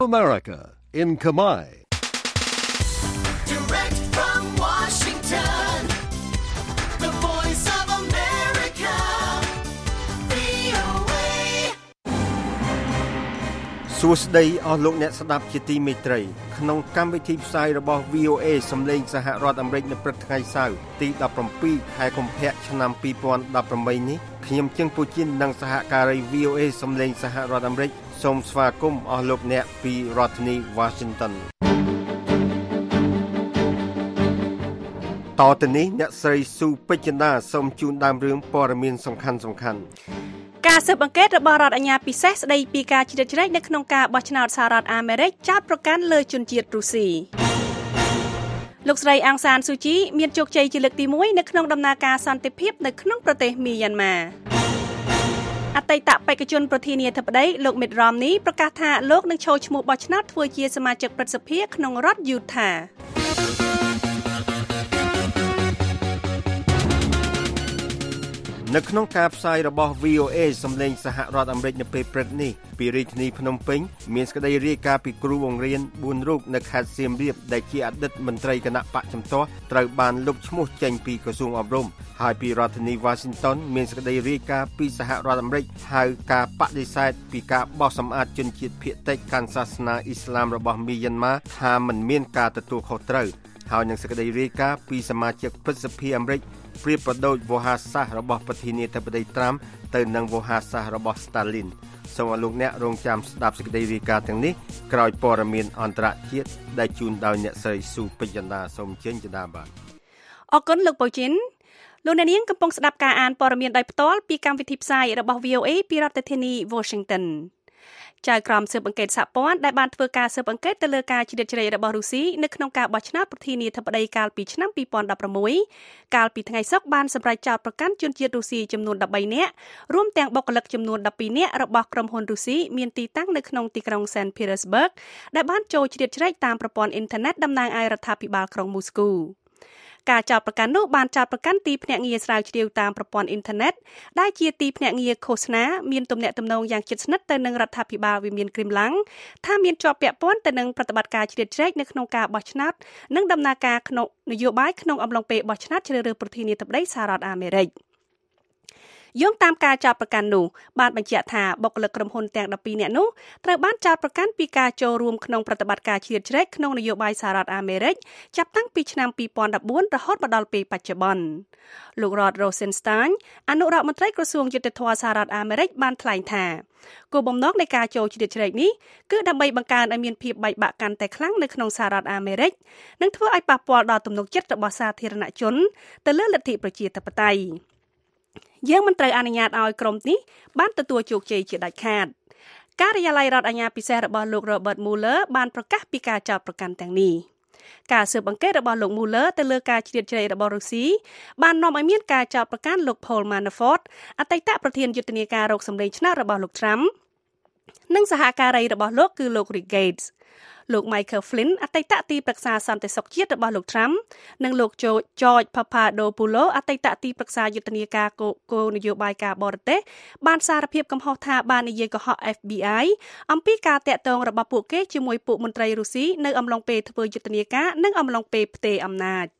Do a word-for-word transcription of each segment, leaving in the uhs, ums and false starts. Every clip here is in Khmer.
America in Khmer. Direct from Washington, the voice of America, វី អូ เอសួស្តីអស់លោកអ្នកស្ដាប់ជាទីមេត្រីក្នុងកម្មវិធីផ្សាយរបស់ វី អូ เอ សំឡេងសហរដ្ឋអាមេរិកនៅព្រឹកថ្ងៃសៅរ៍ទីដប់ប្រាំពីរខែកុម្ភៈឆ្នាំពីរពាន់ដប់ប្រាំបីនេះខ្ញុំជឹងពូជីននិងសហការី វី អូ เอ សំឡេងសហរដ្ឋអាមេរិកសូមស្វាគមន៍អស់លោកអ្នកពីរដ្ឋធានី Washington តទៅនេះអ្នកស្រីស៊ូពេជ្ជណាសូមជូនដើមរឿងព័ត៌មានសំខាន់សំខាន់ការស៊ើបអង្កេតរបស់រដ្ឋអាជ្ញាពិសេសស្ដីពីការជ្រៀតជ្រែកនៅក្នុងការបោះឆ្នោតសហរដ្ឋអាមេរិកចោទប្រកាន់លើជនជាតិរុស្ស៊ីលោកស្រីអាំងសានស៊ូជីមានជោគជ័យជាលើកទីមួយនៅក្នុងដំណើរការសន្តិភាពនៅក្នុងប្រទេសមីយ៉ាន់ម៉ាអតីតបេក្ខជនប្រធានាធិបតីលោក Mitt Romney ប្រកាសថាលោកនឹងចូលឈ្មោះបោះឆ្នោតធ្វើជាសមាជិកព្រឹទ្ធសភាក្នុងរដ្ឋ Utah នៅក្នុងការផ្សាយរបស់ វី អូ เอ សំឡេងសហរដ្ឋអាមេរិកនៅពេលព្រឹកនេះពីរាជធានីភ្នំពេញមានសេចក្តីរាយការណ៍ពីគ្រូបង្រៀនបួនរូបនៅខេត្តសៀមរាបដែលជាអតីតមន្ត្រីគណៈបកជំទាស់ត្រូវបានលុបឈ្មោះចេញពីក្រសួងអប់រំហើយពីរដ្ឋធានី Washington មានសេចក្តីរាយការណ៍ពីសហរដ្ឋអាមេរិកហៅការបដិសេធពីការបោះសម្អាតជនជាតិភាគតិចកាន់សាសនាអ៊ីស្លាមរបស់មីយ៉ាន់ម៉ាថាមិនមានការទទួលខុសត្រូវហើយនឹងសេចក្តីរាយការណ៍ពីសមាជិកព្រឹទ្ធសភាអាមេរិកប្រៀបប្រដូចវោហារសាស្ត្ររបស់ប្រធានាធិបតីត្រាំទៅនឹងវោហារសាស្ត្ររបស់ Stalin សូមឲ្យលោកអ្នករងចាំស្ដាប់សេចក្តីរាយការណ៍ទាំងនេះក្រោយព័ត៌មានអន្តរជាតិដែលជូនដោយអ្នកស្រីស៊ូពេជ្ជណាសូមអញ្ជើញចា៎បាទអរគុណលោកបូជីនលោកអ្នកនាងកំពុងស្ដាប់ការអានព័ត៌មានដោយផ្ទាល់ពីកម្មវិធីផ្សាយរបស់ វី អូ เอ ពីរដ្ឋធានី Washingtonចៅក្រមស៊ើបអង្កេតសហព័ន្ធដែលបានធ្វើការស៊ើបអង្កេតទៅលើការជ្រៀតជ្រែករបស់រុស្ស៊ីនៅក្នុងការបោះឆ្នោតប្រធានាធិបតីកាលពីឆ្នាំពីរពាន់ដប់ប្រាំមួយកាលពីថ្ងៃសុក្របានសម្រេចចោទប្រកាន់ជនជាតិរុស្ស៊ីចំនួនដប់បីនាក់រួមទាំងបុគ្គលិកចំនួនដប់ពីរនាក់របស់ក្រុមហ៊ុនរុស្ស៊ីមានទីតាំងនៅក្នុងទីក្រុង Saint Petersburg ដែលបានចូលជ្រៀតជ្រែកតាមប្រព័ន្ធអ៊ីនធឺណិតតំណាងឲ្យរដ្ឋាភិបាលក្រុងមូស្គូការចោទប្រកាន់នោះបានចោទប្រកាន់ទីភ្នាក់ងារស្រាវជ្រាវតាមប្រព័ន្ធអ៊ីនធឺណិតដែលជាទីភ្នាក់ងារឃោសនាមានទំនាក់ទំនងយ៉ាងជិតស្និទ្ធទៅនឹងរដ្ឋាភិបាលវិមានគ្រីមឡាំងថាមានជាប់ពាក់ព័ន្ធទៅនឹងប្រតិបត្តិការជ្រៀតជ្រែកនៅក្នុងការបោះឆ្នោតនិងដំណើរការក្នុងនយោបាយក្នុងអំឡុងពេលបោះឆ្នោតជ្រើសរើសប្រធានាធិបតីសហរដ្ឋអាមេរិកយោងតាមការចោទប្រកាន់នោះបានបញ្ជាក់ថាបុគ្គលិកក្រុមហ៊ុនទាំងដប់ពីរនាក់នោះត្រូវបានចោទប្រកាន់ពីការចូលរួមក្នុងប្រតិបត្តិការជ្រៀតជ្រែកក្នុងនយោបាយសហរដ្ឋអាមេរិកចាប់តាំងពីឆ្នាំពីរពាន់ដប់បួនរហូតមកដល់ពេលបច្ចុប្បន្នលោក Rod Rosenstein អនុរដ្ឋមន្ត្រីក្រសួងយុទ្ធភ័ពសហរដ្ឋអាមេរិកបានថ្លែងថាគោលបំណងនៃការចូលជ្រៀតជ្រែកនេះគឺដើម្បីបង្កើនឲ្យមានភាពបែកបាក់កាន់តែខ្លាំងនៅក្នុងសហរដ្ឋអាមេរិកនិងធ្វើឲ្យប៉ះពាល់ដល់ទំនុកចិត្តរបស់សាធារណជនទៅលើលទ្ធិប្រជាធិបតេយ្យយើងមិនត្រូវអនុញ្ញាតឲ្យក្រុមនេះបានទទួលជោគជ័យជាដាច់ខាតការិយាល័យរដ្ឋអាជ្ញាពិសេសរបស់លោក Robert Mueller បានប្រកាសពីការចោទប្រកាន់ទាំងនេះការស៊ើបអង្កេតរបស់លោក Mueller ទៅលើការជ្រៀតជ្រែករបស់រុស្ស៊ីបាននាំឲ្យមានការចោទប្រកាន់លោក Paul Manafort អតីតប្រធានយុទ្ធនាការរកសម្លេងឆ្នោតរបស់លោក Trump និងសហការីរបស់លោកគឺលោក Rick Gatesលោក Michael Flynn អតីតទីប្រឹក្សាសន្តិសុខជាតិរបស់លោក Trump និងលោក George Papadopoulos អតីតទីប្រឹក្សាយុទ្ធនាការគោលនយោបាយការបរទេសបានសារភាពកំហុសថាបាននិយាយកុហក អេហ្វ ប៊ី អាយ អំពីការតាក់ទងរបស់ពួកគេជាមួយពួកមន្ត្រីរុស្ស៊ីនៅអំឡុងពេលធ្វើយុទ្ធនាការនិងអំឡុងពេលផ្ទេរអំណាច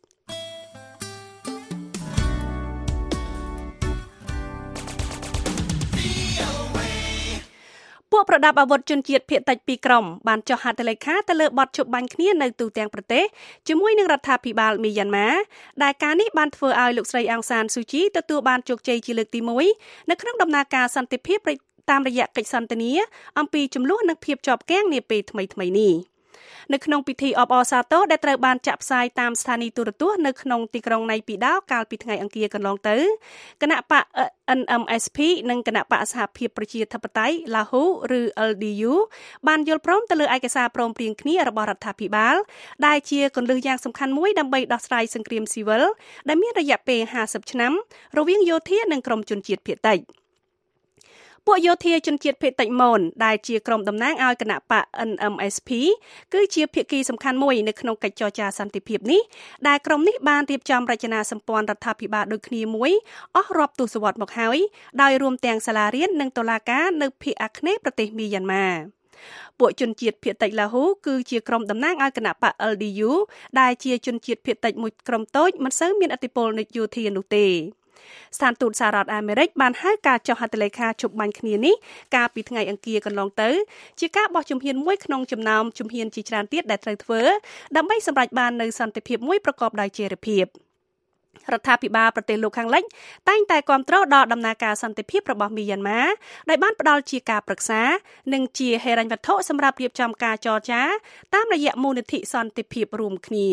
ពួកប្រដាប់អាវុធជនជាតិភាគតិចពីរក្រុមបានចុះហត្ថលេខាទៅលើបទជប់បាញ់គ្នានៅទូទាំងប្រទេសជាមួយនឹងរដ្ឋាភិបាលមីយ៉ាន់ម៉ាដែលការនេះបានធ្វើឲ្យលោកស្រីអាំងសានស៊ូជីទទួលបានជោគជ័យជាលើកទីមួយនៅក្នុងដំណើរការសន្តិភាពតាមរយៈកិច្ចសន្ទនាអំពីចំនួននិងភាពជាប់គាំងនាពេលថ្មីៗនេះនៅក្នុងពិធីអបអរសាទរដែលត្រូវបានចាក់ផ្សាយតាមស្ថានីយទូរទស្សន៍នៅក្នុងទីក្រុងណៃពីដោកាលពីថ្ងៃអង្គារកន្លងទៅគណៈបក អិន អឹម អេស ភី និងគណៈបកសហភាពប្រជាធិបតេយ្យ Lahu ឬ អិល ឌី យូ បានយល់ព្រមទៅលើឯកសារព្រមព្រៀងគ្នារបស់រដ្ឋាភិបាលដែលជាគន្លឹះយ៉ាងសំខាន់មួយដើម្បីដោះស្រាយសង្គ្រាមស៊ីវិលដែលមានរយៈពេលห้าสิบឆ្នាំរវាងយោធានិងក្រុមជនជាតិភាគតិចពួកយោធាជនជាតិភាគតិចមនដែលជាក្រុមតំណាងឲ្យគណៈបក អិន អឹម អេស ភី គឺជាភាគីសំខាន់មួយនៅក្នុងកិច្ចចរចាសន្តិភាពនេះដែលក្រុមនេះបានរៀបចំរចនាសម្ព័ន្ធរដ្ឋាភិបាលដូចគ្នាមួយអស់រាប់ទសវត្សរ៍មកហើយដោយរួមទាំងសាលារៀននិងតុលាការនៅភាគអាគ្នេយ៍ប្រទេសមីយ៉ាន់ម៉ាពួកជនជាតិភាគតិចឡាហ៊ូគឺជាក្រុមតំណាងឲ្យគណៈបក แอล ดี ยู ដែលជាជនជាតិភាគតិចមួយក្រុមតូចមិនសូវមានឥទ្ធិពលនយោធានោះទេស្ថានទូតសហរដ្ឋអាមេរិកបានហៅការចុះហត្ថលេខាជប់បាញ់គ្នានេះកាលពីថ្ងៃអង្គារកន្លងទៅជាការបោះជំហានមួយក្នុងចំណោមជំហានជាច្រើនទៀតដែលត្រូវធ្វើដើម្បីសម្រេចបាននូវសន្តិភាពមួយប្រកបដោយចីរភាពរដ្ឋាភិបាលប្រទេសលោកខាងលិចតែងតែគាំទ្រដល់ដំណើរការសន្តិភាពរបស់មីយ៉ាន់ម៉ាដោយបានផ្ដល់ជាការប្រឹក្សានិងជាហិរញ្ញវត្ថុសម្រាប់រៀបចំការចរចាតាមរយៈមូលនិធិសន្តិភាពរួមគ្នា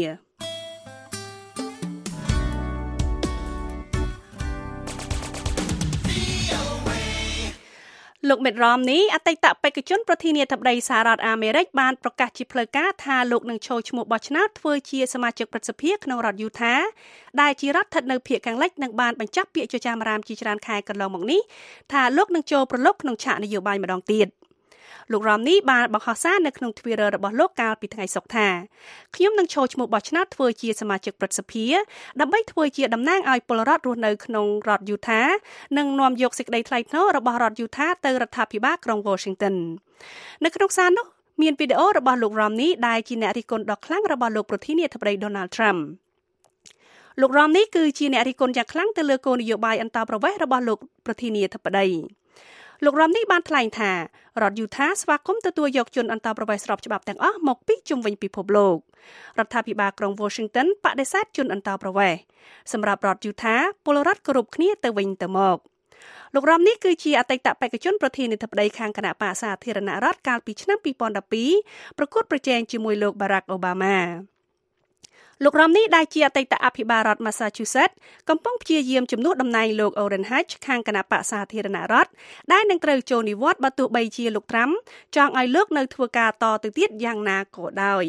លោកមេតរ៉មនេះអតីតបេក្ខជនប្រធានាធិបតីសហរដ្ឋអាមេរិកបានប្រកាសជាផ្លូវការថាលោកនឹងចូលឈ្មោះបោះឆ្នោតធ្វើជាសមាជិកព្រឹទ្ធសភាក្នុងរដ្ឋយូថាដែលជារដ្ឋស្ថិតនៅភាគខាងលិចនិងបានបញ្ចប់ពាក្យចចាមអារាមជាច្រើនខែកន្លងមកនេះថាលោកនឹងចូលប្រឡូកក្នុងឆាកនយោបាយម្ដងទៀតលោករ៉មនេះបានបង្ហោះសារនៅក្នុង Twitter របស់លោកកាលពីថ្ងៃសុក្រថាខ្ញុំនឹងចូលឈ្មោះបោះឆ្នោតធ្វើជាសមាជិកព្រឹទ្ធសភាដើម្បីធ្វើជាតំណាងឲ្យពលរដ្ឋរស់នៅក្នុងរដ្ឋយូថានិងនាំយកសេចក្តីថ្លៃថ្នូររបស់រដ្ឋយូថាទៅរដ្ឋាភិបាលក្រុង Washington នៅក្នុងសារនោះមានវីដេអូរបស់លោករ៉មនេះដែលជាអ្នករិះគន់ដ៏ខ្លាំងរបស់លោកប្រធានាធិបតី Donald Trump លោករ៉មនេះគឺជាអ្នករិះគន់យ៉ាងខ្លាំងទៅលើគោលនយោបាយអន្តរប្រវេសន៍របស់លោកប្រធានាធិបតីលោករ៉មនេះបានថ្លែងថារដ្ឋយូថាស្វាគមន៍ទទួលយកជនអន្តរប្រវេសន៍ស្របច្បាប់ទាំងអស់មកពីជុំវិញពិភពលោករដ្ឋាភិបាលក្រុង Washington បដិសេធជនអន្តរប្រវេសន៍សម្រាប់រដ្ឋយូថាពលរដ្ឋគោរពគ្នាទៅវិញទៅមកលោករ៉មនេះគឺជាអតីតបេក្ខជនប្រធានាធិបតីខាងគណៈបក្សសាធារណរដ្ឋកាលពីឆ្នាំពីរពាន់ដប់ពីរប្រកួតប្រជែងជាមួយលោក Barack Obamaលោករ៉មនេះដែលជាអតីតអភិបាលរដ្ឋ Massachusetts កំពុងព្យាយាមជំនួសតំណែងលោក Orrin Hatch ខាងគណៈបក្សសាធារណរដ្ឋដែលនឹងត្រូវចូលនិវត្តន៍បើទោះបីជាលោក Trump ចង់ឲ្យលោកនៅធ្វើការតទៅទៀតយ៉ាងណាក៏ដោយ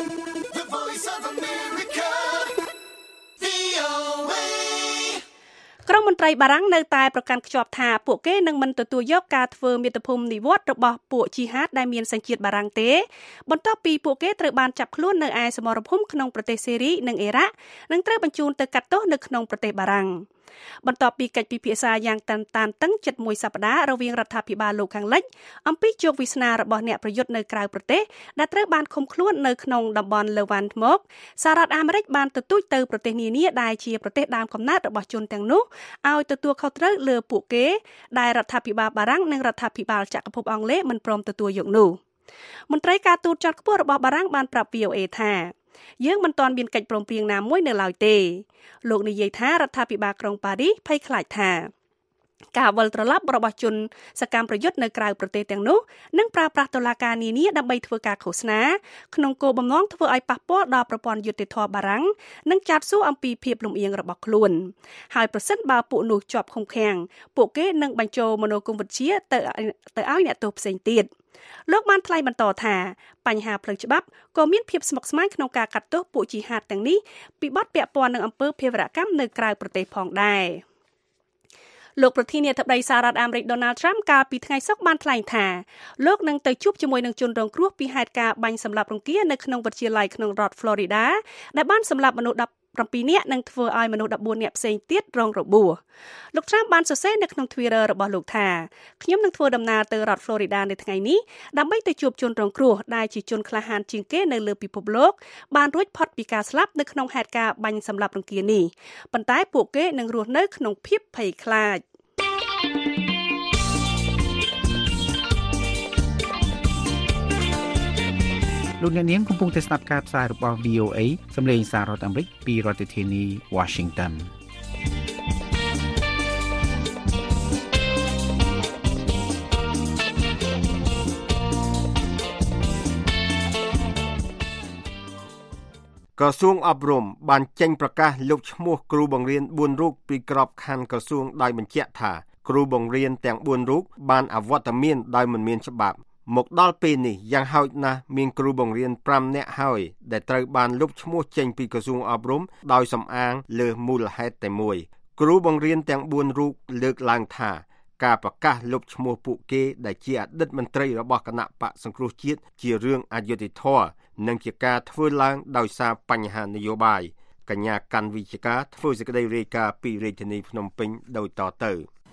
ក្រុមមន្ត្រីបារាំងនៅតែប្រកាន់ខ្ជាប់ថាពួកគេនឹងមិនទទួលយកការធ្វើមាតុភូមិនិវត្តន៍របស់ពួកជីហាតដែលមានសញ្ជាតិបារាំងទេបន្ទាប់ពីពួកគេត្រូវបានចាប់ខ្លួននៅឯសមរភូមិក្នុងប្រទេសសេរីនិងអ៊ីរ៉ាក់និងត្រូវបញ្ជូនទៅកាត់ទោសនៅក្នុងប្រទេសបារាំងបន្ទាប់ពីកិច្ចពិភាក្សាយ៉ាងតានតានតឹងជិតមួយសប្តាហ៍រវាងរដ្ឋាភិបាលលោកខាងលិចអំពីជោគវាសនារបស់អ្នកប្រយុទ្ធនៅក្រៅប្រទេសដែលត្រូវបានឃុំខ្លួននៅក្នុងតំបន់លើវ៉ាន់មកសហរដ្ឋអាមេរិកបានទទូចទៅប្រទេសនានាដែលជាប្រទេសដើមកំណើតរបស់ជនទាំងនោះឲ្យទទួលខុសត្រូវលើពួកគេដែលរដ្ឋាភិបាលបារាំងនិងរដ្ឋាភិបាលចក្រភពអង់គ្លេសមិនព្រមទទួលយកនោះមន្ត្រីការទូតជាន់ខ្ពស់របស់បារាំងបានប្រាប់ វី អូ អេ ថាយើងមិនទាន់មានកិច្ចព្រមព្រៀងណាមួយនៅឡើយទេលោកនិយាយថារដ្ឋាភិបាលក្រុងប៉ារីសភ័យខ្លាចថាការវិលត្រឡប់របស់ជនសកម្មប្រយុទ្ធនៅក្រៅប្រទេសទាំងនោះនឹងប្រើប្រាស់តុលាការនានាដើម្បីធ្វើការឃោសនាក្នុងគោលបំណងធ្វើឲ្យប៉ះពាល់ដល់ប្រព័ន្ធយុត្តិធម៌បារាំងនិងចាត់សួរអំពីភាពលំអៀងរបស់ខ្លួនហើយប្រសិនបើពួកនោះជាប់ឃុំឃាំងពួកគេនឹងបញ្ចូលមនោគមវិជ្ជាទៅទៅឲ្យអ្នកទោសផ្សេងទៀតលោកបានថ្លែងបន្តថាបញ្ហាផ្លូវច្បាប់ក៏មានភាពស្មុគស្មាញក្នុងការកាត់ទោសពួកជីហាតទាំងនេះពីបទពាក់ព័ន្ធនឹងអំពើភេរវកម្មនៅក្រៅប្រទេសផងដែរលោកប្រធានាធិបតីសហរដ្ឋអាមេរិក Donald Trump កាលពីថ្ងៃសុក្របានថ្លែងថាលោកនឹងទៅជួបជាមួយនឹងជនរងគ្រោះពីហេតុការណ៍បាញ់សម្លាប់រង្គាលនៅក្នុងវិទ្យាល័យក្នុងរដ្ឋ Florida ដែលបានសម្លាប់មនុស្សដប់ប្រាំពីរនាក់និងធ្វើឲ្យមនុស្សដប់បួននាក់ផ្សេងទៀតរងរបួសលោក Trump បានសរសេរនៅក្នុង Twitter របស់លោកថាខ្ញុំនឹងធ្វើដំណើរទៅរដ្ឋ Florida នៅថ្ងៃនេះដើម្បីទៅជួបជនរងគ្រោះដែលជាជនក្លាហានជាងគេនៅលើពិភពលោកបានរួចផុតពីការស្លាប់នៅក្នុងហេតុការណ៍បាញ់សម្លាប់រង្គាលនេះប៉ុន្តែពួកគេនឹងរស់នៅក្នុងភាពភ័យខ្លាចលោកអ្នកនាងកំពុងតែស្ដាប់ការផ្សាយរបស់ វី អូ អេ សំឡេងសាររដ្ឋអាមេរិកពីរដ្ឋធានី Washington ក្រសួងអប់រំបានចេញប្រកាសលុបឈ្មោះគ្រូបង្រៀនបួនរូបពីក្របខ័ណ្ឌក្រសួងដោយបញ្ជាក់ថាគ្រូបង្រៀនទាំងបួនរូបបានអវត្តមានដោយមិនមានច្បាប់មកដល់ពេលនេះយ៉ាងហោចណាស់មានគ្រូបង្រៀនប្រាំនាក់ហើយដែលត្រូវបានលុបឈ្មោះចេញពីក្រសួងអប់រំដោយសំអាងលើមូលហេតុតែមួយគ្រូបង្រៀនទាំងបួនរូបលើកឡើងថាការប្រកាសលុបឈ្មោះពួកគេដែលជាអតីតមន្ត្រីរបស់គណៈបកសង្គ្រោះជាតិជារឿងអយុត្តិធម៌និងជាការធ្វើឡើងដោយសារបញ្ហានយោបាយកញ្ញាកាន់វិជ្ជការធ្វើសេចក្តីរាយការណ៍ពីរាជធានីភ្នំពេញដោយតទៅ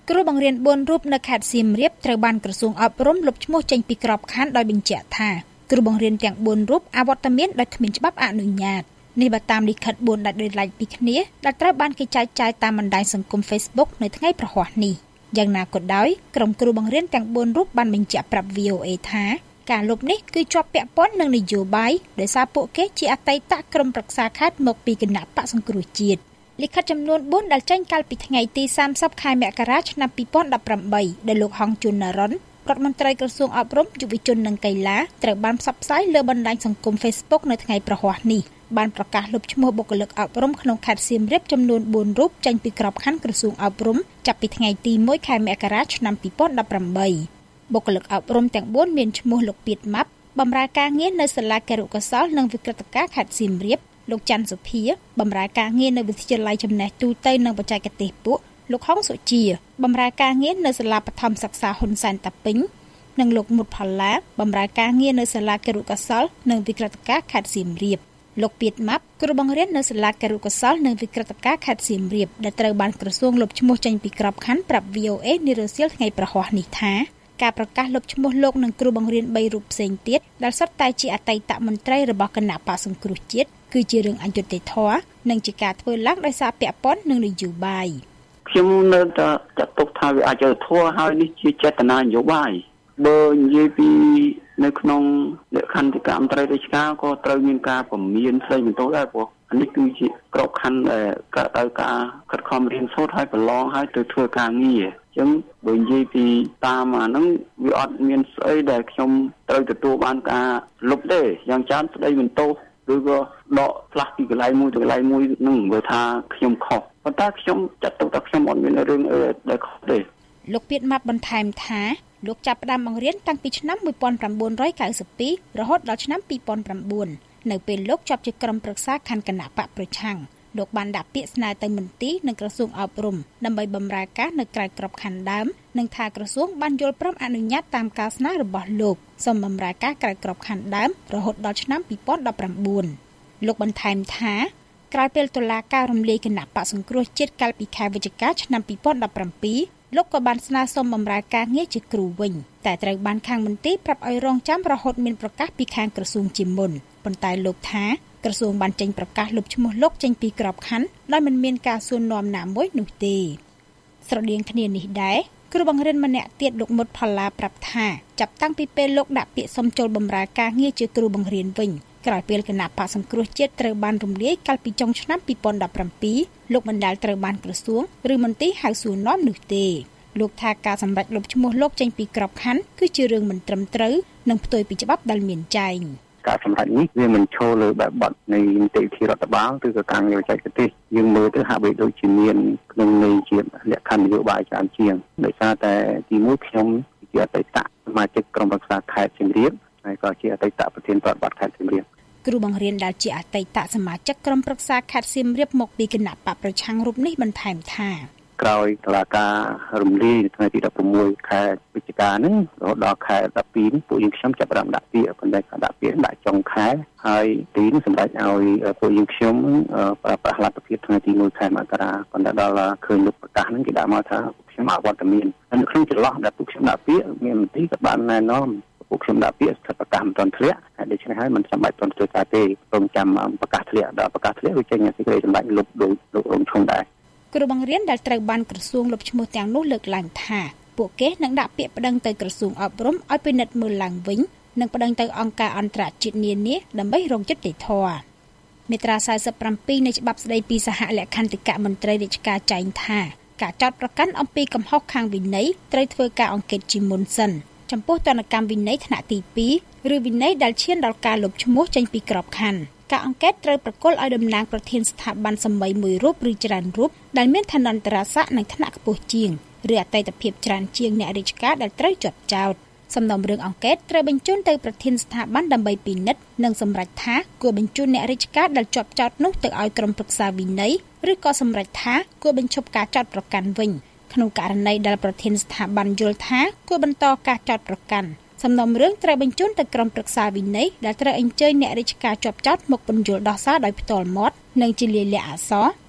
គ្រូបង្រៀនបួនរូបនៅខេត្តសៀមរាបត្រូវបានក្រសួងអប់រំលុបឈ្មោះចេញពីក្របខ័ណ្ឌដោយបញ្ជាក់ថាគ្រូបង្រៀនទាំងបួនរូបអវត្តមានដោយគ្មានច្បាប់អនុញ្ញាតនេះបើតាមលិខិតបួនដាច់ដោយឡែកពីគ្នាដែលត្រូវបានគេចែកចាយតាមបណ្ដាញសង្គម Facebook នៅថ្ងៃប្រហ័សនេះយ៉ាងណាក៏ដោយក្រុមគ្រូបង្រៀនទាំងបួនរូបបានបញ្ជាក់ប្រាប់ វី អូ អេ ថាការលុបនេះគឺជាប់ពាក់ព័ន្ធនឹងនយោបាយដោយសារពួកគេជាអតីតក្រុមប្រឹក្សាខេត្តមកពីគណៈបកសង្គ្រោះជាតិលិខិតចំនួនបួនដែលចេញកាលពីថ្ងៃទីសាមសិបខែមករាឆ្នាំពីរពាន់ដប់ប្រាំបីដែលលោកហងជុនណារុនរដ្ឋមន្ត្រីក្រសួងអប់រំយុវជននិងកីឡាត្រូវបានផ្សព្វផ្សាយលើបណ្ដាញសង្គម Facebook នៅថ្ងៃប្រហ័សនេះបានប្រកាសលុបឈ្មោះបុគ្គលិកអប់រំក្នុងខេត្តសៀមរាបចំនួនបួនរូបចេញពីក្របខ័ណ្ឌក្រសួងអប់រំចាប់ពីថ្ងៃទីមួយខែមករាឆ្នាំពីរពាន់ដប់ប្រាំបីបុគ្គលិកអប់រំទាំងបួនមានឈ្មោះលោកពៀតម៉ាប់បម្រើការងារនៅសាលាគរុកោសល្យនិងវិក្រិតការខេត្តសៀមរាបលោកច័ន្ទសុភាបម្រើការងារនៅវិទ្យាល័យចំណេះទូទៅនិងបច្ចេកទេសពួកលោកហុងសុជាបម្រើការងារនៅសាលាបឋមសិក្សាហ៊ុនសែនតាពេញនិងលោកមុតផល្លាបម្រើការងារនៅសាលាគរុកោសល្យនិងវិក្រិតការខេត្តសៀមរាបលោកពៀតម៉ាប់គ្រូបង្រៀននៅសាលាគរុកោសល្យនិងវិក្រិតការខេត្តសៀមរាបដែលត្រូវបានក្រសួងលុបឈ្មោះចេញពីក្របខ័ណ្ឌប្រាប់ វី អូ អេ នារសៀលថ្ងៃប្រហ័សនេះថាការប្រកាសលុបឈ្មោះលោកនិងគ្រូបង្រៀនបីរូបផ្សេងទៀតដែលសុទ្ធតែជាអតីតមន្ត្រីរបស់គណៈបក្សសង្គ្រោះជាតិគឺជារឿងអយុត្តិធម៌និងជាការធ្វើឡើងដោយសារពាក់ព័ន្ធនឹងនយោបាយខ្ញុំនៅតែចាត់ទុកថាវាអយុត្តិធម៌ហើយនេះជាចេតនានយោបាយបើនិយាយពីនៅក្នុងលក្ខន្តិកៈមន្ត្រីរាជការក៏ត្រូវមានការពមៀនផ្សេងបន្ទោដែរព្រោះអានេះគឺជាក្របខ័ណ្ឌដែលកើតដោយការខិតខំរៀនសូត្រហើយប្រឡងហើយទៅធ្វើការងារអញ្ចឹងបើនិយាយពីតាមអាហ្នឹងវាអត់មានស្អីដែលខ្ញុំត្រូវទទួលបានការលុបទេយ៉ាងច្រើនស្ដីបន្ទោឬក៏ដកផ្លាស់ពីកន្លែងមួយទៅកន្លែងមួយនឹងមើលថាខ្ញុំខុសប៉ុន្តែខ្ញុំចាត់ទុកថាខ្ញុំអត់មានរឿងអីដែលខុសទេលោកពៀតម៉ាប់បន្ថែមថាលោកចាប់ផ្ដើមបង្រៀនតាំងពីឆ្នាំmột nghìn chín trăm chín mươi haiរហូតដល់ឆ្នាំពីរពាន់ប្រាំបួននៅពេលលោកជាប់ជាក្រុមប្រឹក្សាខណ្ឌគណៈបកប្រឆាំងលោកបានដាក់ពាក្យស្នើទៅមន្ទីរនិងក្រសួងអប់រំដើម្បីបម្រើការនៅក្រៅក្របខ័ណ្ឌដើមនិងថាក្រសួងបានយល់ព្រមអនុញ្ញាតតាមការស្នើរបស់លោកសូមបម្រើការក្រៅក្របខ័ណ្ឌដើមរហូតដល់ឆ្នាំពីរពាន់ដប់ប្រាំបួនលោកបន្ថែមថាក្រោយពេលតុលាការរំលាយគណៈបកសង្គ្រោះជាតិកាលពីខែវិច្ឆិកាឆ្នាំពីរពាន់ដប់ប្រាំពីរលោកក៏បានស្នើសុំបម្រើការងារជាគ្រូវិញតែត្រូវបានខាងមន្ទីរប្រាប់ឲ្យរងចាំរហូតមានប្រកាសពីខាងក្រសួងជាមុនប៉ុន្តែលោកថាក្រសួងបានចេញប្រកាសលុបឈ្មោះលោកចេញពីក្របខ័ណ្ឌដោយមិនមានការសួរនាំណាមួយនោះទេស្រដៀងគ្នានេះដែរគ្រូបង្រៀនម្នាក់ទៀតលោកមុតផល្លាប្រាប់ថាចាប់តាំងពីពេលលោកដាក់ពាក្យសុំចូលបម្រើការងារជាគ្រូបង្រៀនវិញក្រោយពេលគណៈបកសង្គ្រោះជាតិត្រូវបានរំលាយកាលពីចុងឆ្នាំពីរពាន់ដប់ប្រាំពីរលោកមិនដែលត្រូវបានក្រសួងឬមន្ទីរហៅសួរនាំនោះទេលោកថាការសម្រេចលុបឈ្មោះលោកចេញពីក្របខ័ណ្ឌគឺជារឿងមិនត្រឹមត្រូវនិងផ្ទុយពីច្បាប់ដែលមានចែងការសម្រេចនេះវាមិនឈរលើបែបបទនៃនីតិវិធីរដ្ឋបាលឬក៏ការងារបច្ចេកទេសយើងមើលទៅហាក់បីដូចជាមានក្នុងន័យជាលក្ខខណ្ឌនយោបាយច្រើនជាងដោយសារតែទីមួយខ្ញុំជាអតីតសមាជិកក្រុមប្រឹក្សាខេត្តសៀមរាបហើយក៏ជាអតីតប្រធានប្រតិបត្តិខេត្តសៀមរាបគ្រូបង្រៀនដែលជាអតីតសមាជិកក្រុមប្រឹក្សាខេត្តសៀមរាបមកពីគណៈបកប្រឆាំងរូបនេះបន្ថែមថាក្រោយតុលាការរំលាយថ្ងៃទីដប់ប្រាំមួយខែវិច្ឆិកាហ្នឹងរហូតដល់ខែដប់ពីរនេះពួកយើងខ្ញុំចាប់ផ្ដើមដាក់ពាក្យប៉ុន្តែក៏ដាក់ពាក្យដាក់ចុងខែហើយទីនេះសម្រាប់ឲ្យពួកយើងខ្ញុំប្រើប្រាស់លទ្ធភាពថ្ងៃទីមួយខែមករាប៉ុន្តែដល់ឃើញលោកប្រកាសហ្នឹងគេដាក់មកថាខ្ញុំអវត្តមានហើយនៅក្នុងចន្លោះដែលពួកខ្ញុំដាក់ពាក្យមានមន្ទីរក៏បានណែនាំពួកខ្ញុំដាក់ពាក្យស្ថិតប្រកាសមិនទាន់ធ្លាក់ហើយដូច្នេះហើយមិនចាំបាច់ទាន់ធ្វើការទេព្រមចាំប្រកាសធ្លាក់ដល់ប្រកាសធ្លាក់វាចេញសេចក្តីសម្រេចលុបដោយលោករងឈុំដែរគ្រូបង្រៀនដែលត្រូវបានក្រសួងលុបឈ្មោះទាំងនោះលើកឡើងថាពួកគេនឹងដាក់ពាក្យប្តឹងទៅក្រសួងអប់រំឲ្យពិនិត្យមើលឡើងវិញនិងប្តឹងទៅអង្គការអន្តរជាតិនានាដើម្បីរកយុត្តិធម៌មាត្រាសែប្រាំពីរនៃច្បាប់ស្តីពីសហលក្ខន្តិកៈមន្ត្រីរាជការចែងថាការចោទប្រកាន់អំពីកំហុសខាងវិន័យត្រូវធ្វើការអង្កេតជាមុនសិនចំពោះទណ្ឌកម្មវិន័យថ្នាក់ទីពីរឬវិន័យដែលឈានដល់ការលុបឈ្មោះចេញពីក្របខ័ណ្ឌការអង្កេតត្រូវប្រគល់ឲ្យតំណាងប្រធានស្ថាប័នសមីមួយរូបឬច្រើនរូបដែលមានឋានន្តរស័ក្តិនិងឋានៈខ្ពស់ជាងឬអតីតភាពច្រើនជាងអ្នករាជការដែលត្រូវចាត់ចោទសំណុំរឿងអង្កេតត្រូវបញ្ជូនទៅប្រធានស្ថាប័នដើម្បីពិនិត្យនិងសម្រេចថាគួរបញ្ជូនអ្នករាជការដែលជាប់ចោទនោះទៅឲ្យក្រុមប្រឹក្សាវិន័យឬក៏សម្រេចថាគួរបញ្ឈប់ការចោទប្រកាន់វិញក្នុងករណីដែលប្រធានស្ថាប័នយល់ថាគួរបន្តការចោទប្រកាន់សំណុំរឿងត្រូវបញ្ជូនទៅក្រុមប្រឹក្សាវិន័យដែលត្រូវអញ្ជើញអ្នករាជការជាប់ចោទមកពន្យល់ដោះសារដោយផ្ទាល់មាត់និងជាលាយលក្ខណ៍អក្សរ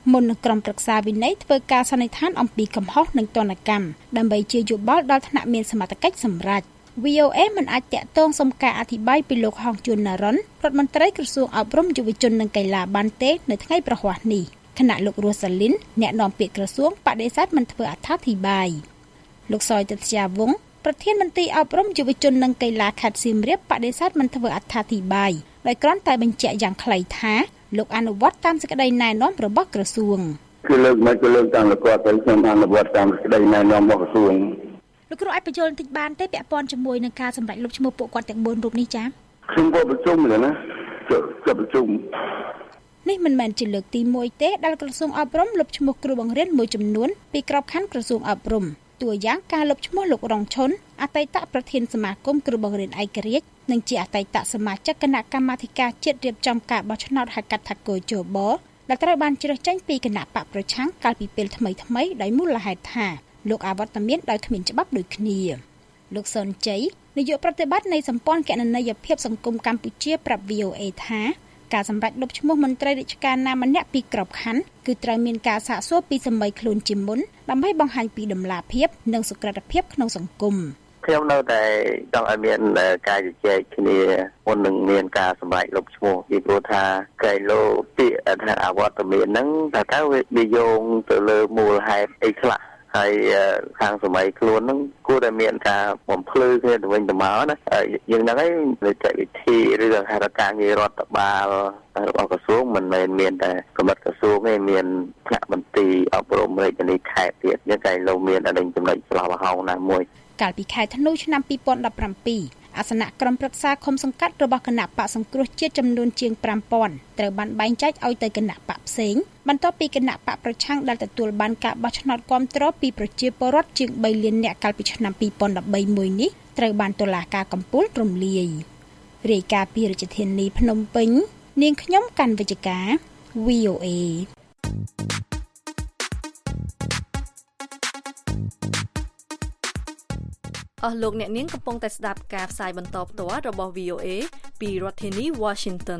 មុននឹងក្រុមប្រឹក្សាវិន័យធ្វើការសន្និដ្ឋានអំពីកំហុសនិងទណ្ឌកម្មដើម្បីជាយោបល់ដល់ថ្នាក់មានសមត្ថកិច្ចសម្រេច វី អូ เอ មិនអាចតាក់ទងសុំការអធិប្បាយពីលោកហងជួនណារុនរដ្ឋមន្ត្រីក្រសួងអប់រំយុវជននិងកីឡាបានទេនៅថ្ងៃប្រហ័សនេះគណៈលោករស់សាលីនអ្នកនាំពាក្យក្រសួងបដិសេធមិនធ្វើអត្ថាធិប្បាយលោកសយទិត្យាវង្សប្រធានមន្ត្រីអប់រំយុវជននិងកីឡាខេត្តសៀមរាបបដិសេធមិនធ្វើអត្ថាធិប្បាយដោយគ្រាន់តែបញ្ជាក់យ៉ាងខ្លីថាលោកអនុវត្តតាមសេចក្តីណែនាំរបស់ក្រសួងគឺលើកមកគឺលើកតាមលោកគាត់ទៅខ្ញុំអនុវត្តតាមសេចក្តីណែនាំរបស់ក្រសួងលោកគ្រូអាចបញ្យល់បន្តិចបានទេពាក់ព័ន្ធជាមួយនឹងការសម្រេចលុបឈ្មោះពួកគាត់ទាំងបួនរូបនេះចា៎ខ្ញុំក៏ប្រជុំដែរណាជិះប្រជុំនេះមិនមែនជាលើកទីមួយទេដែលក្រសួងអប់រំលុបឈ្មោះគ្រូបង្រៀនមួយចំនួនពីក្របខ័ណ្ឌក្រសួងអប់រំតួយ៉ាងការលុបឈ្មោះលោករងឈុនអតីតប្រធានសមាគមគ្រូបង្រៀនឯករាជ្យនិងជាអតីតសមាជិកគណៈកម្មាធិការជាតិរៀបចំការបោះឆ្នោតហៅកាត់ថាកោជបដែលត្រូវបានជ្រើសចេញពីគណៈបកប្រឆាំងកាលពីពេលថ្មីថ្មីដោយមូលហេតុថាលោកអវត្តមានដោយគ្មានច្បាប់ដូចគ្នាលោកសុនជ័យនាយកប្រតិបត្តិនៃសម្ព័ន្ធគណនេយ្យភាពសង្គមកម្ពុជាប្រាប់ វី អូ เอ ថាការសម្រេចលុបឈ្មោះមន្ត្រីរាជការណាម្នាក់ពីក្របខ័ណ្ឌគឺត្រូវមានការសាកសួរពីសម័យខ្លួនជាមុនដើម្បីបង្ហាញពីដំណាភាពនិងសុក្រិតភាពក្នុងសង្គមខ្ញុំនៅតែចង់ឲ្យមានការជជែកគ្នាមុននឹងមានការសម្រេចលុបឈ្មោះពីព្រោះថាកែលោពាក្យថាអវត្តមានហ្នឹងតើតើវាយោងទៅលើមូលហេតុអីខ្លះហើយខាងសម័យខ្លួនហ្នឹងគួរតែមានការបំភ្លឺគ្នាទៅវិញទៅមកណាយើងហ្នឹងឯងនីតិវិធីឬហេតុការងាររដ្ឋបាលរបស់ក្រសួងមិនមែនមានតែកម្រិតក្រសួងទេមានថ្នាក់មន្ត្រីអប់រំរាជធានីខេត្តទៀតយើងតែលោកមានអរិញចំណុចឆ្លោះប្រហោងណាមួយកាលពីខែធ្នូឆ្នាំពីរពាន់ដប់ប្រាំពីរអាសនៈក្រុមប្រឹក្សាឃុំសង្កាត់របស់គណៈបកសង្គ្រោះជាតិចំនួនជាងប្រាំពាន់ត្រូវបានបែងចែកឲ្យទៅគណៈបកផ្សេងបន្ទាប់ពីគណៈបកប្រឆាំងដែលទទួលបានការបោះឆ្នោតគាំទ្រពីប្រជាពលរដ្ឋជាងបីលាននាក់កាលពីឆ្នាំពីរពាន់ដប់បីមួយនេះត្រូវបានតុលាការកំពូលរំលាយរាយការណ៍ពីរាជធានីភ្នំពេញនាងខ្ញុំកាន់វិជ្ជការ វី អូ เอអស់លោកអ្នកនាងកំពុងតែស្ដាប់ការផ្សាយបន្តផ្ទាល់របស់ វី អូ เอ ពីរដ្ឋធានី Washington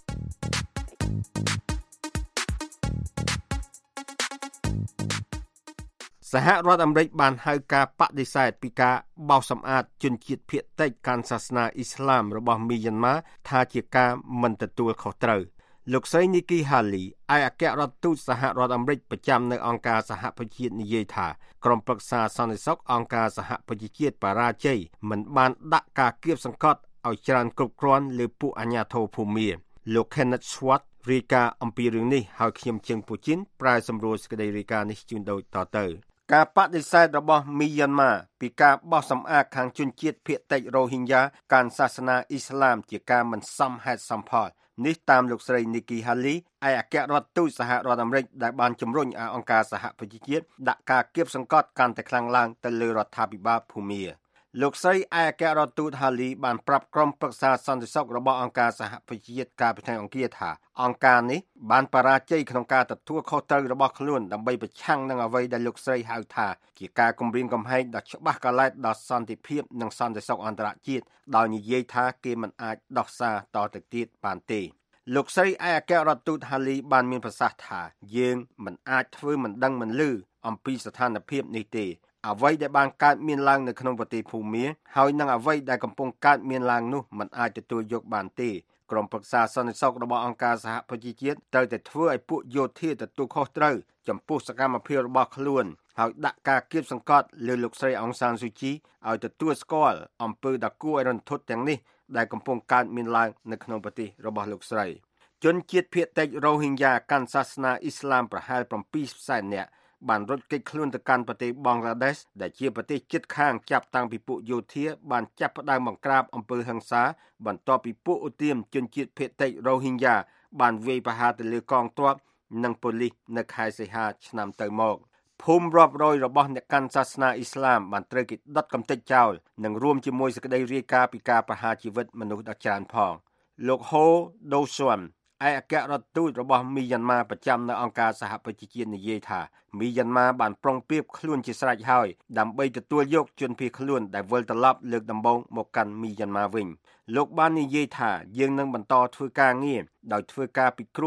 សហរដ្ឋអាមេរិកបានហៅការបដិសេធពីការបោសសម្អាតជនជាតិភាគតិចកាន់សាសនាអ៊ីស្លាមរបស់មីយ៉ាន់ម៉ាថាជាការមិនទទួលខុសត្រូវលោកស្រី Nikki Haley ឯកអគ្គរដ្ឋទូតសហរដ្ឋអាមេរិកប្រចាំនៅអង្គការសហប្រជាជាតិនិយាយថាក្រុមប្រឹក្សាសន្តិសុខអង្គការសហប្រជាជាតិបរាជ័យមិនបានដាក់ការគៀបសង្កត់ឲ្យច្រើនគ្រប់គ្រាន់លើពួកអាជ្ញាធរភូមាលោក Kenneth Schwartz រាយការណ៍អំពីរឿងនេះហើយខ្ញុំជើងពូជីនប្រើសម្រួលសេចក្តីរាយការណ៍នេះជូនដូចតទៅការបដិសេធរបស់មីយ៉ាន់ម៉ាពីការបោះសម្អាតខាងជនជាតិភាគតិចរ៉ូហីញ៉ាកាន់សាសនាអ៊ីស្លាមជាការមិនសមហេតុសមផលនេះតាមលោកស្រី Nikki Haley ឯកអគ្គរដ្ឋទូតសហរដ្ឋអាមេរិកដែលបានជំរុញឲ្យអង្គការសហប្រជាជាតិដាក់ការគៀបសង្កត់កាន់តែខ្លាំងឡើងទៅលើរដ្ឋាភិបាលភូមាលោកស្រីឯកអគ្គរដ្ឋទូត Haley បានប្រាប់ក្រុមប្រឹក្សាសន្តិសុខរបស់អង្គការសហប្រជាជាតិកាលពីថ្ងៃអង្គារថាអង្គការនេះបានបរាជ័យក្នុងការទទួលខុសត្រូវរបស់ខ្លួនដើម្បីប្រឆាំងនឹងអ្វីដែលលោកស្រីហៅថាជាការគំរាមកំហែងដ៏ច្បាស់កាឡែតដល់សន្តិភាពនិងសន្តិសុខអន្តរជាតិដោយនិយាយថាគេមិនអាចដោះសារតទៅទៀតបានទេលោកស្រីឯកអគ្គរដ្ឋទូត Haley បានមានប្រសាសន៍ថាយើងមិនអាចធ្វើមិនដឹងមិនឮអំពីស្ថានភាពនេះទេអ្វីដែលបានកើតមានឡើងនៅក្នុងប្រទេសភូមាហើយនឹងអ្វីដែលកំពុងកើតមានឡើងនោះមិនអាចទទួលយកបានទេក្រុមប្រឹក្សាសន្តិសុខរបស់អង្គការសហប្រជាជាតិត្រូវតែធ្វើឲ្យពួកយោធាទទួលខុសត្រូវចំពោះសកម្មភាពរបស់ខ្លួនហើយដាក់ការគៀបសង្កត់លើលោកស្រីអង្សានស៊ូជីឲ្យទទួលស្គាល់អំពើដ៏គួរឲ្យរន្ធត់ទាំងនេះដែលកំពុងកើតមានឡើងនៅក្នុងប្រទេសរបស់លោកស្រីជនជាតិភាគតិចរ៉ូហីញ៉ាកាន់សាសនាអ៊ីស្លាមប្រហែលប្រាំពីរសែននាក់បានរត់គេចខ្លួនទៅកាន់ប្រទេសបង់ក្លាដេសដែលជាប្រទេសជិតខាងចាប់តាំងពីពួកយោធាបានចាប់ផ្ដើមបង្ក្រាបអំពើហិង្សាបន្ទាប់ពីពួកឧទាមជនជាតិភាគតិចរ៉ូហីញ៉ាបានវាយប្រហារទៅលើកងទ័ពនិងប៉ូលីសនៅខែសីហាឆ្នាំទៅមកភូមិរាប់រយរបស់អ្នកកាន់សាសនាអ៊ីស្លាមបានត្រូវគេដុតកំទេចចោលនិងរួមជាមួយសេចក្តីរាយការណ៍ពីការប្រហារជីវិតមនុស្សដ៏ច្រើនផងលោកហូដូស៊ាន់ឯកអគ្គរដ្ឋទូតរបស់មីយ៉ាន់ម៉ាប្រចាំនៅអង្គការសហប្រជាជាតិនិយាយថាមីយ៉ាន់ម៉ាបានប្រុងប្រៀបខ្លួនជាស្រេចហើយដើម្បីទទួលយកជនភៀសខ្លួនដែលវិលត្រឡប់លើកដំបូងមកកាន់មីយ៉ាន់ម៉ាវិញលោកបាននិយាយថាយើងនឹងបន្តធ្វើការងារដោយធ្វើការពិគ្រោះ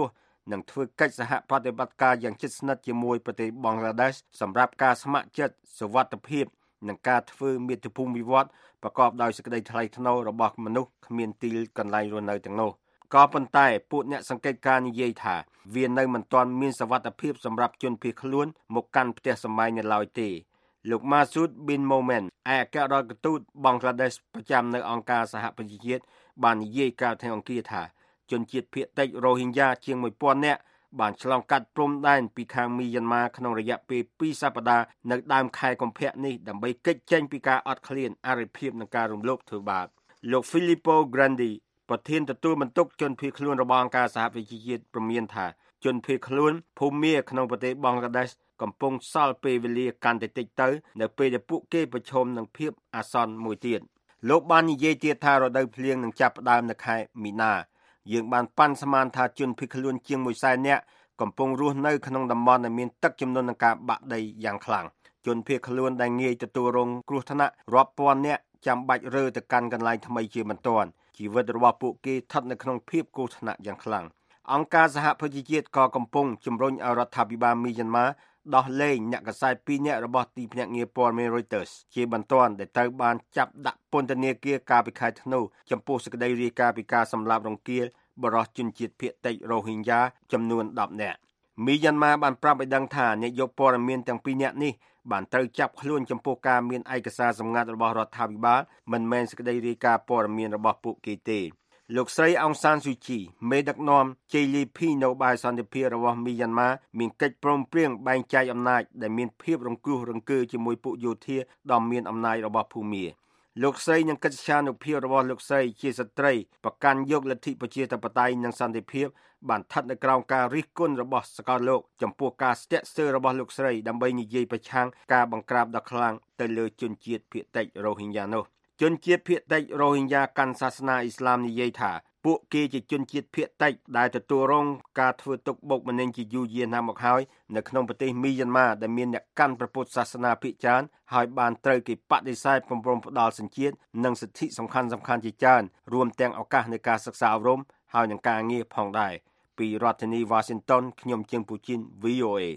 នឹងធ្វើកិច្ចសហប្រតិបត្តិការយ៉ាងជិតស្និទ្ធជាមួយប្រទេសបង់ក្លាដេសសម្រាប់ការស្ម័គ្រចិត្តសុវត្ថិភាពនិងការធ្វើមាតុភូមិវិវត្តប្រកបដោយសេចក្តីថ្លៃថ្នូររបស់មនុស្សគ្មានទីលកន្លែងរស់នៅទាំងនោះក៏ប៉ុន្តែពួកអ្នកសង្កេតការណ៍និយាយថាវានៅមិនទាន់មានសុវត្ថិភាពសម្រាប់ជនភៀសខ្លួនមកកាន់ផ្ទះសម្បែងនៅឡើយទេលោក Masood bin Momen ឯកអគ្គរដ្ឋទូតបង់ក្លាដេសប្រចាំនៅអង្គការសហប្រជាជាតិបាននិយាយកាលថ្ងៃអង្គារថាជនជាតិភាគតិចរ៉ូហីញ៉ាជាង một nghìn នាក់បានឆ្លងកាត់ព្រំដែនពីខាងមីយ៉ាន់ម៉ាក្នុងរយៈពេលពីរសប្តាហ៍នៅដើមខែកុម្ភៈនេះដើម្បីគេចចេញពីការអត់ឃ្លានអរិភាពនិងការរំលោភធ្វើបាបលោក Filippo Grandi ប្រធានទទួលបន្ទុកជនភៀសខ្លួនរបស់អង្គការសហប្រជាជាតិព្រមានថាជនភៀសខ្លួនភូមាក្នុងប្រទេសបង់ក្លាដេសកំពុងសល់ពេលវេលាកាន់តែតិចទៅនៅពេលដែលពួកគេប្រឈមនឹងភាពអាសន្នមួយទៀតលោកបាននិយាយទៀតថារដូវភ្លៀងនឹងចាប់ផ្ដើមនៅខែមីនាយើងបានប៉ាន់ស្មានថាជនភៀសខ្លួនជាង មួយសែន នាក់កំពុងរស់នៅក្នុងតំបន់ដែលមានទឹកជំនន់និងការបាក់ដីយ៉ាងខ្លាំងជនភៀសខ្លួនដែលងាយទទួលរងគ្រោះថ្នាក់រាប់ពាន់នាក់ចាំបាច់រើទៅកាន់កន្លែងថ្មីជាបន្ទាន់ជីវិតរបស់ពួកគេស្ថិតនៅក្នុងភាពគ្រោះថ្នាក់យ៉ាងខ្លាំងអង្គការសហប្រជាជាតិក៏កំពុងជំរុញឲ្យរដ្ឋាភិបាលមីយ៉ាន់ម៉ាដោះលែងអ្នកកាសែតពីរនាក់របស់ទីភ្នាក់ងារព័ត៌មាន Reuters ជាបន្ទាន់ដែលត្រូវបានចាប់ដាក់ពន្ធនាគារកាលពីខែធ្នូចំពោះសេចក្តីរាយការណ៍ពីការសម្លាប់រង្គាលបរិសុទ្ធជនជាតិភាគតិចរ៉ូហីញ៉ាចំនួនដប់នាក់មីយ៉ាន់ម៉ាបានប្រាប់ឲ្យដឹងថាអ្នកយកព័ត៌មានទាំងពីរនាក់នេះបានត្រូវចាប់ខ្លួនចំពោះការមានឯកសារសម្ងាត់របស់រដ្ឋាភិបាលមិនមែនសេចក្តីរាយការណ៍ព័ត៌មានរបស់ពួកគេទេលោកស្រីអុងសានស៊ូជីមេដឹកនាំ ជេ លី ភី នៅបាយសន្តិភាពរបស់មីយ៉ាន់ម៉ាមានកិច្ចព្រមព្រៀងបែងចែកអំណាចដែលមានភាពរង្គោះរង្គើជាមួយពួកយោធាដ៏មានអំណាចរបស់ភូមាលោកស្រីនិងកិច្ចការអនុភាពរបស់លោកស្រីជាស្ត្រីប្រកាន់យកលទ្ធិប្រជាធិបតេយ្យនិងសន្តិភាពបានស្ថិតនៅក្រោមការរិះគន់របស់សកលលោកចំពោះការស្ទាក់ស្ទើររបស់លោកស្រីដើម្បីនិយាយប្រឆាំងការបង្ក្រាបដ៏ខ្លាំងទៅលើជនជាតិភាគតិចរ៉ូហីញ៉ានោះជនជាតិភាគតិចរ៉ូហីញ៉ាកាន់សាសនាអ៊ីស្លាមនិយាយថាពួកគេជាជនជាតិភាគតិចដែលទទួលរងការធ្វើទុកបុកម្នេញជាយូរយារណាស់មកហើយនៅក្នុងប្រទេសមីយ៉ាន់ម៉ាដែលមានអ្នកកាន់ព្រះពុទ្ធសាសនាភាគច្រើនហើយបានត្រូវគេបដិសេធគម្រោងផ្ដាល់សញ្ជាតិនិងសិទ្ធិសំខាន់ៗជាច្រើនរួមទាំងឱកាសនៃការសិក្សាអប់រំហើយនិងការងារផងដែរពីរដ្ឋធានី Washington ខ្ញុំជើងពូជីន V O A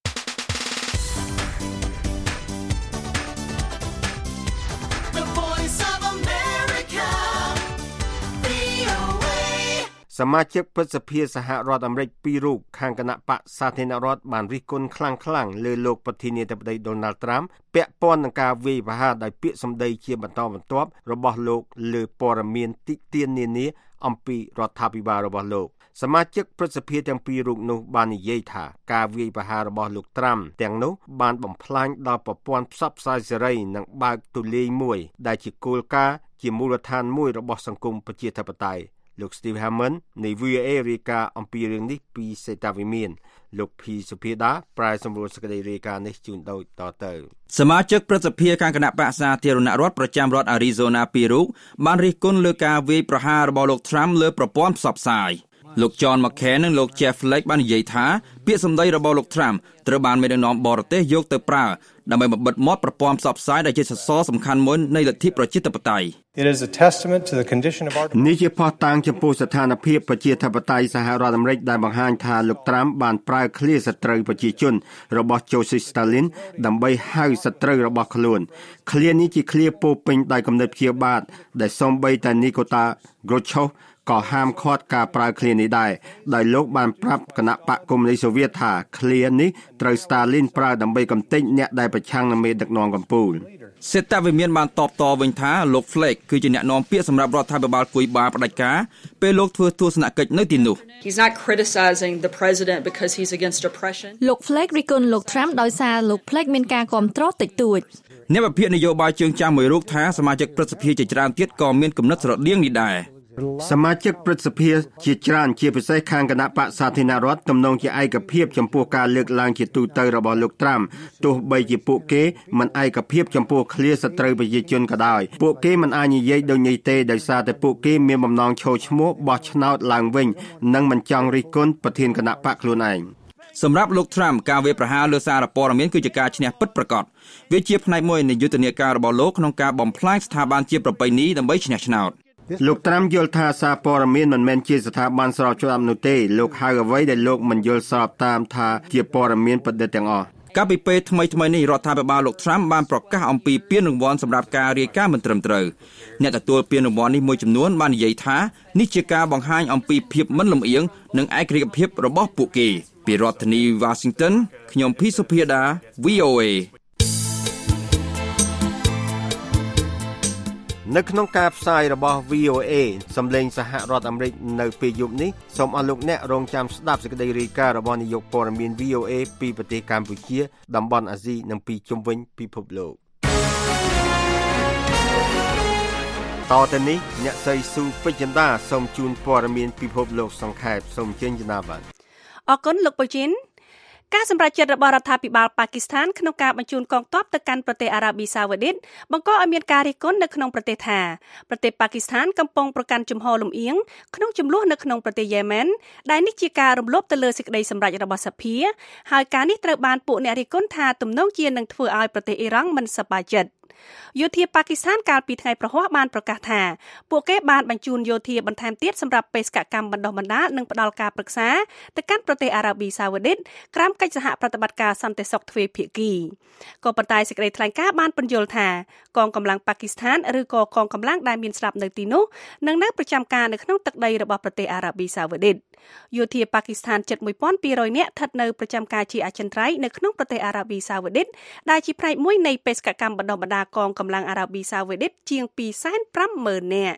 សមាជិកព្រឹទ្ធសភាសហរដ្ឋអាមេរិកពីររូបខាងគណៈបកសាធារណរដ្ឋបានរិះគន់ខ្លាំងៗលើលោកប្រធានាធិបតី Donald Trump ពាក់ព័ន្ធនឹងការវាយប្រហារដោយពាក្យសម្ដីជាបន្តបន្ទាប់របស់លោកលើព័ត៌មានតិទៀននានាអំពីរដ្ឋាភិបាលរបស់លោកសមាជិកព្រឹទ្ធសភាទាំងពីររូបនោះបាននិយាយថាការវាយប្រហាររបស់លោក Trump ទាំងនោះបានបំផ្លាញដល់ប្រព័ន្ធផ្សព្វផ្សាយសេរីនិងបើកទូលាយមួយដែលជាគោលការណ៍ជាមូលដ្ឋានមួយរបស់សង្គមប្រជាធិបតេយ្យលោក Steve Harmon នៃ V O A រាយការណ៍អំពីរឿងនេះពីសេតាវិមានលោក P សុភាដាប្រែសម្រួលសេចក្តីរាយការណ៍នេះជូនដូចតទៅសមាជិកព្រឹទ្ធសភាខាងគណៈបក្សសាធារណរដ្ឋប្រចាំរដ្ឋ Arizona ពីររូបបានរិះគន់លើការវាយប្រហាររបស់លោក Trump លើប្រព័ន្ធផ្សព្វផ្សាយលោក John McCain និងលោក Jeff Flake បាននិយាយថាពាក្យសម្ដីរបស់លោក Trump ត្រូវបានមេដឹកនាំបរទេសយកទៅប្រើដើម្បីបិទមាត់ប្រព័ន្ធផ្សព្វផ្សាយដែលជាសសរសំខាន់មួយនៃលទ្ធិប្រជាធិបតេយ្យ It is a testament to the condition of our នេះជាភស្តុតាងចំពោះស្ថានភាពប្រជាធិបតេយ្យសហរដ្ឋអាមេរិកដែលបង្ហាញថាលោក Trump បានប្រើឃ្លាសត្រូវប្រជាជនរបស់ Joseph Stalin ដើម្បីហៅសត្រូវរបស់ខ្លួនឃ្លានេះជាឃ្លាពោពេញដោយគំនិតព្យាបាទដែលសូម្បីតែ Nikita Khrushchev ក៏ហាមឃាត់ការប្រើឃ្លានេះដែរដោយលោកបានប្រាប់គណៈបកកុម្មុយនីសសូវៀតថាឃ្លានេះត្រូវ Stalin ប្រើដើម្បីកំទេចអ្នកដែលប្រឆាំងនឹងមេដឹកនាំកំពូលសេតាវិមានបានតបតវិញថាលោក Flake គឺជាអ្នកនាំពាក្យសម្រាប់រដ្ឋាភិបាលគួយបាផ្ដាច់ការពេលលោកធ្វើទស្សនកិច្ចនៅទីនោះ He's not criticizing the president because he's against oppression លោក Flake រិះគន់លោក Trump ដោយសារលោក Flake មានការគាំទ្រតិចតួចអ្នកវិភាគនយោបាយជើងចាស់មួយរូបថាសមាជិកព្រឹទ្ធសភាជាច្រើនទៀតក៏មានគំនិតស្រដៀងនេះដែរសមាជិកព្រឹទ្ធសភាជាច្រើនជាពិសេសខាងគណៈបក្សសាធារណរដ្ឋទំនងជាឯកភាពចំពោះការលើកឡើងជាទូទៅរបស់លោក Trump ទោះបីជាពួកគេមិនឯកភាពចំពោះឃ្លាសត្រូវប្រជាជនក៏ដោយពួកគេមិនអាចនិយាយដូចនេះទេដោយសារតែពួកគេមានបំណងឈរឈ្មោះបោះឆ្នោតឡើងវិញនិងមិនចង់រិះគន់ប្រធានគណៈបក្សខ្លួនឯងសម្រាប់លោក Trump ការវាយប្រហារលើសារព័ត៌មានគឺជាការឈ្នះពិតប្រាកដវាជាផ្នែកមួយនៃយុទ្ធនាការរបស់លោកក្នុងការបំផ្លាញស្ថាប័នជាប្រពៃណីដើម្បីឈ្នះឆ្នោតលោកត្រាំយល់ថាសារព័ត៌មានមិនមែនជាស្ថាប័នស្របច្បាប់នោះទេលោកហៅអ្វីដែលលោកមិនយល់ស្របតាមថាជាព័ត៌មានពិតទាំងអស់កាលពីពេលថ្មីថ្មីនេះរដ្ឋាភិបាលលោក Trump បានប្រកាសអំពីពានរង្វាន់សម្រាប់ការរាយការណ៍មិនត្រឹមត្រូវអ្នកទទួលពានរង្វាន់នេះមួយចំនួនបាននិយាយថានេះជាការបង្ហាញអំពីភាពមិនលំអៀងនិងឯករាជ្យភាពរបស់ពួកគេពីរដ្ឋធានី Washington ខ្ញុំភីសុភាដា V O A នៅក្នុងការផ្សាយរបស់ V O A សំឡេងសហរដ្ឋអាមេរិកនៅពេលយប់នេះសូមអស់លោកអ្នករងចាំស្ដាប់សេចក្តីរាយការណ៍របស់នាយកព័ត៌មាន V O A ពីប្រទេសកម្ពុជាតំបន់អាស៊ីនិងពីជុំវិញពិភពលោកតទៅនេះអ្នកស្រីស៊ូពេជ្រចិន្តាសូមជូនព័ត៌មានពិភពលោកសង្ខេបសូមជើញចំណាបាទអរគុណលោកបុជីនការសម្រេចចិត្តរបស់រដ្ឋាភិបាលប៉ាគីស្ថានក្នុងការបញ្ជូនកងទ័ពទៅកាន់ប្រទេសអារ៉ាប៊ីសាអូឌីតបង្កឲ្យមានការរិះគន់នៅក្នុងប្រទេសថាប្រទេសប៉ាគីស្ថានកំពុងប្រកាន់ជំហរលំអៀងក្នុងចំនួននៅក្នុងប្រទេសយេម៉ែនដែលនេះជាការរំលោភទៅលើសេចក្តីសម្រេចរបស់សភាហើយការនេះត្រូវបានពួកអ្នករិះគន់ថាទំនងជានឹងធ្វើឲ្យប្រទេសអ៊ីរ៉ង់មិនសប្បាយចិត្តយោធាប៉ាគីស្ថានកាលពីថ្ងៃប្រហ័សបានប្រកាសថាពួកគេបានបញ្ជូនយោធាបន្ថែមទៀតសម្រាប់បេសកកម្មបណ្ដុះបណ្ដាលនិងផ្ដល់ការប្រឹក្សាទៅកាន់ប្រទេសអារ៉ាប៊ីសាអូឌីតក្រោមកិច្ចសហប្រតិបត្តិការសន្តិសុខទ្វេភាគីក៏ប៉ុន្តែសេចក្តីថ្លែងការណ៍បានពន្យល់ថាកងកម្លាំងប៉ាគីស្ថានឬក៏កងកម្លាំងដែលមានស្រាប់នៅទីនោះនឹងនៅប្រចាំការនៅក្នុងទឹកដីរបស់ប្រទេសអារ៉ាប៊ីសាអូឌីតយោធាប៉ាគីស្ថានជិតមួយពាន់ពីររយនាក់ស្ថិតនៅប្រចាំការជាអចិន្ត្រៃយ៍នៅក្នុងប្រទេសអារ៉ាប៊ីសាអូឌីតដែលជាផ្នែកមួយនៃបេសកកម្មបណ្ដុះបណ្ដាលកងកម្លាំងអារ៉ាប៊ីសាអូឌីតជាង ពីរសែនប្រាំម៉ឺន នាក់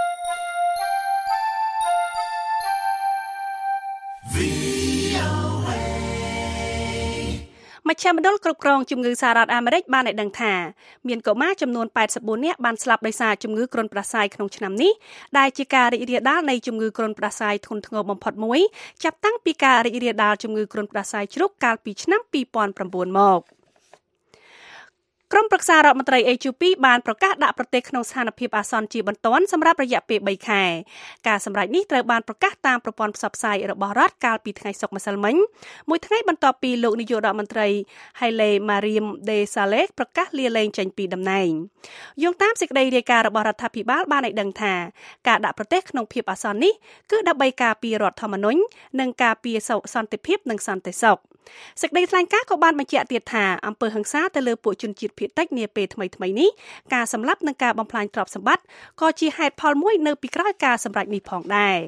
មជ្ឈមណ្ឌលគ្រប់គ្រងជំងឺសហរដ្ឋអាមេរិកបានឲ្យដឹងថាមានកុមារចំនួនแปดสิบสี่នាក់បានស្លាប់ដោយសារជំងឺគ្រុនផ្ដាសាយក្នុងឆ្នាំនេះដែលជាការរីករាលដាលនៃជំងឺគ្រុនផ្ដាសាយធ្ងន់ធ្ងរបំផុតមួយចាប់តាំងពីការរីករាលដាលជំងឺគ្រុនផ្ដាសាយជ្រូកកាលពីឆ្នាំពីរពាន់ប្រាំបួនមកក្រុមប្រឹក្សារដ្ឋមន្ត្រី A Q P បានប្រកាសដាក់ប្រទេសក្នុងស្ថានភាពអាសន្នជាបន្ទាន់សម្រាប់រយៈពេលបីខែការសម្រេចនេះត្រូវបានប្រកាសតាមប្រព័ន្ធផ្សព្វផ្សាយរបស់រដ្ឋកាលពីថ្ងៃសុក្រម្សិលមិញមួយថ្ងៃបន្ទាប់ពីលោកនាយករដ្ឋមន្ត្រី Haile Mariam Desalegn ប្រកាសលាលែងចេញពីតំណែងយោងតាមសេចក្តីរាយការណ៍របស់រដ្ឋាភិបាលបានឲ្យដឹងថាការដាក់ប្រទេសក្នុងភាពអាសន្ននេះគឺដើម្បីការពាររដ្ឋធម្មនុញ្ញនិងការពារសន្តិភាពនិងសន្តិសុខសេចក្តីថ្លែងការណ៍ក៏បានបញ្ជាក់ទៀតថាអំពើហិង្សាទៅលើពួកជនជាតិភាគតិចនាពេលថ្មីៗនេះការសម្លាប់និងការបំផ្លាញទ្រព្យសម្បត្តិក៏ជាហេតុផលមួយនៅពីក្រោយការសម្រេចនេះផងដែរ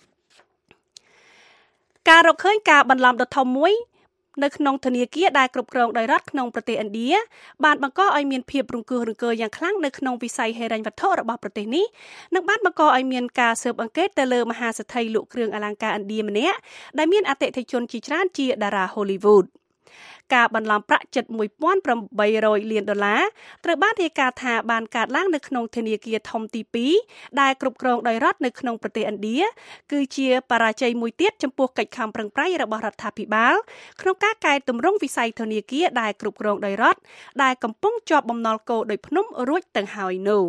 ការរកឃើញការបន្លំដ៏ធំមួយនៅក្នុងធនាគារដែលគ្រប់គ្រងដោយរដ្ឋក្នុងប្រទេសឥណ្ឌាបានបង្កឲ្យមានភាពរង្គោះរង្គើយ៉ាងខ្លាំងនៅក្នុងវិស័យហិរញ្ញវត្ថុរបស់ប្រទេសនេះនិងបានបង្កឲ្យមានការស៊ើបអង្កេតទៅលើមហាសេដ្ឋីលក់គ្រឿងអលង្ការឥណ្ឌាម្នាក់ដែលមានអតិថិជនជាច្រើនជាតារា Hollywoodការបន្លំប្រាក់ជិតមួយពាន់ប្រាំបីរយលានដុល្លារត្រូវបានរាយការណ៍ថាបានកើតឡើងនៅក្នុងធនាគារធំទីពីរដែលគ្រប់គ្រងដោយរដ្ឋនៅក្នុងប្រទេសឥណ្ឌាគឺជាបរាជ័យមួយទៀតចំពោះកិច្ចខំប្រឹងប្រែងរបស់រដ្ឋាភិបាលក្នុងការកែតម្រង់វិស័យធនាគារដែលគ្រប់គ្រងដោយរដ្ឋដែលកំពុងជាប់បំណុលគោដោយភ្នំរួចទាំងហើយនោះ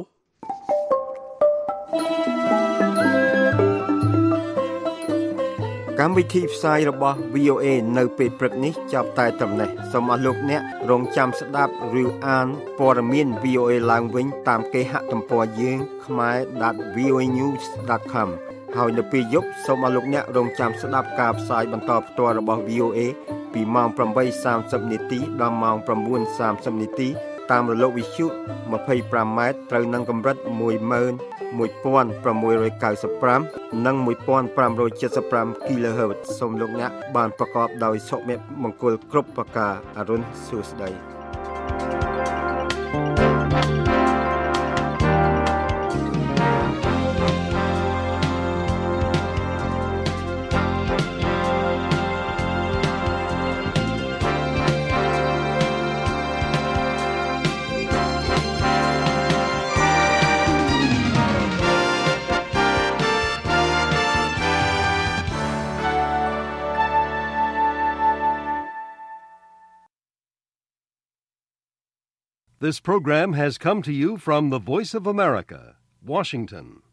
កម្មវិធីផ្សាយរបស់ V O A នៅពេលព្រឹកនេះចាប់តែត្រឹមនេះសូមអស់លោកអ្នករងចាំស្ដាប់ឬអានព័ត៌មាន V O A ឡើងវិញតាមគេហទំព័រយើង khmae dot v o a news dot com ហើយនៅពេលយប់សូមអស់លោកអ្នករងចាំស្ដាប់ការផ្សាយបន្តផ្ទាល់របស់ V O A ពីម៉ោងប្រាំបីសាមសិបនាទីដល់ម៉ោងប្រាំបួនសាមសិបនាទីតាមរលកវិទ្យុยี่สิบห้าម៉ែត្រត្រូវនឹងកម្រិតmột nghìn một trăm sáu mươiប្រាំនិងmột nghìn năm trăm bảy mươiប្រាំ kHz សូមលោកអ្នកបានប្រកបដោយសុភមង្គលគ្រប់ប្រការអរុនសួស្តី This program has come to you from the Voice of America, Washington.